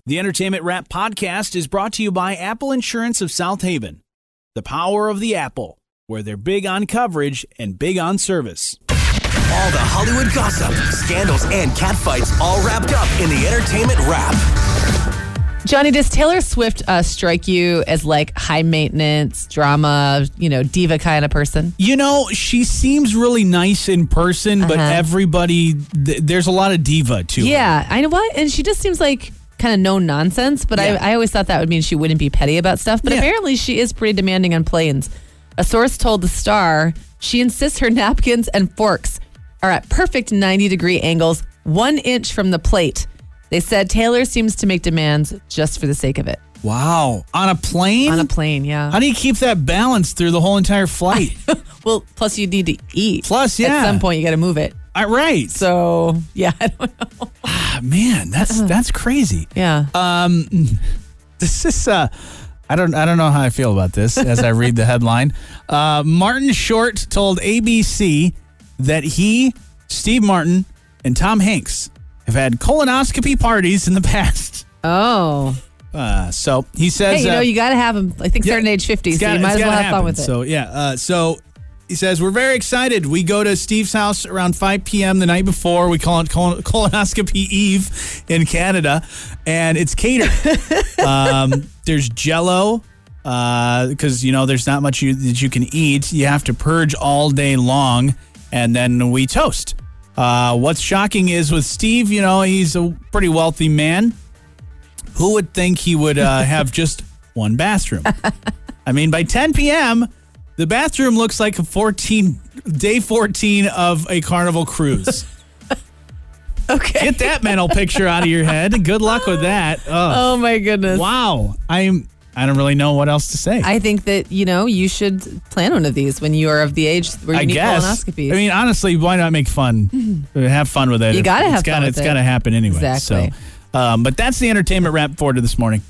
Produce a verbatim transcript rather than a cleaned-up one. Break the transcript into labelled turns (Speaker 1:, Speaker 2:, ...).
Speaker 1: The Entertainment Wrap podcast is brought to you by Apple Insurance of South Haven. The power of the Apple, where they're big on coverage and big on service.
Speaker 2: All the Hollywood gossip, scandals, and catfights all wrapped up in the Entertainment Wrap.
Speaker 3: Johnny, does Taylor Swift uh, strike you as like high maintenance, drama, you know, diva kind of person?
Speaker 1: You know, she seems really nice in person, but
Speaker 3: Uh-huh.
Speaker 1: everybody, th- there's a lot of diva to her.
Speaker 3: Yeah, I know what. And she just seems like kind of no nonsense, but
Speaker 1: Yeah.
Speaker 3: I, I always thought that would mean she wouldn't be petty about stuff. But
Speaker 1: Yeah.
Speaker 3: apparently she is pretty demanding on planes. A source told The Star she insists her napkins and forks are at perfect ninety degree angles, one inch from the plate. They said Taylor seems to make demands just for the sake of it.
Speaker 1: Wow. On a plane?
Speaker 3: On a plane, yeah.
Speaker 1: How do you keep that balance through the whole entire flight?
Speaker 3: Well, plus you need to eat.
Speaker 1: Plus, yeah.
Speaker 3: At some point you got to move it.
Speaker 1: Uh, right.
Speaker 3: So, yeah, I don't know.
Speaker 1: Ah, man, that's that's crazy.
Speaker 3: Yeah.
Speaker 1: Um, this is uh, I don't I don't know how I feel about this as I read the headline. Uh, Martin Short told A B C that he, Steve Martin, and Tom Hanks have had colonoscopy parties in the past.
Speaker 3: Oh.
Speaker 1: Uh, so he says,
Speaker 3: Hey, you know,
Speaker 1: uh,
Speaker 3: you got to have them, I think, starting
Speaker 1: yeah,
Speaker 3: at age fifty,
Speaker 1: it's
Speaker 3: so
Speaker 1: gotta-
Speaker 3: you might
Speaker 1: it's
Speaker 3: as well
Speaker 1: gotta
Speaker 3: have fun
Speaker 1: happen.
Speaker 3: with it.
Speaker 1: So yeah, uh, so he says we're very excited. We go to Steve's house around five p.m. the night before. We call it colon- colonoscopy eve in Canada, and it's catered. um, there's Jell-O because uh, you know there's not much you, that you can eat. You have to purge all day long, and then we toast. Uh, what's shocking is with Steve, you know, he's a pretty wealthy man. Who would think he would uh, have just one bathroom? I mean, by ten p.m., the bathroom looks like a fourteen day fourteen of a Carnival cruise.
Speaker 3: Okay.
Speaker 1: Get that mental picture out of your head. Good luck with that. Oh,
Speaker 3: Oh, my goodness.
Speaker 1: wow. I'm. I don't really know what else to say.
Speaker 3: I think that, you know, you should plan one of these when you are of the age where you
Speaker 1: I
Speaker 3: need
Speaker 1: guess.
Speaker 3: colonoscopies.
Speaker 1: I mean, honestly, why not make fun? Have fun with it.
Speaker 3: You gotta
Speaker 1: It's
Speaker 3: have fun
Speaker 1: gotta,
Speaker 3: with
Speaker 1: It's
Speaker 3: it.
Speaker 1: got to happen anyway.
Speaker 3: Exactly.
Speaker 1: So, um, but that's the Entertainment Wrap for to this morning.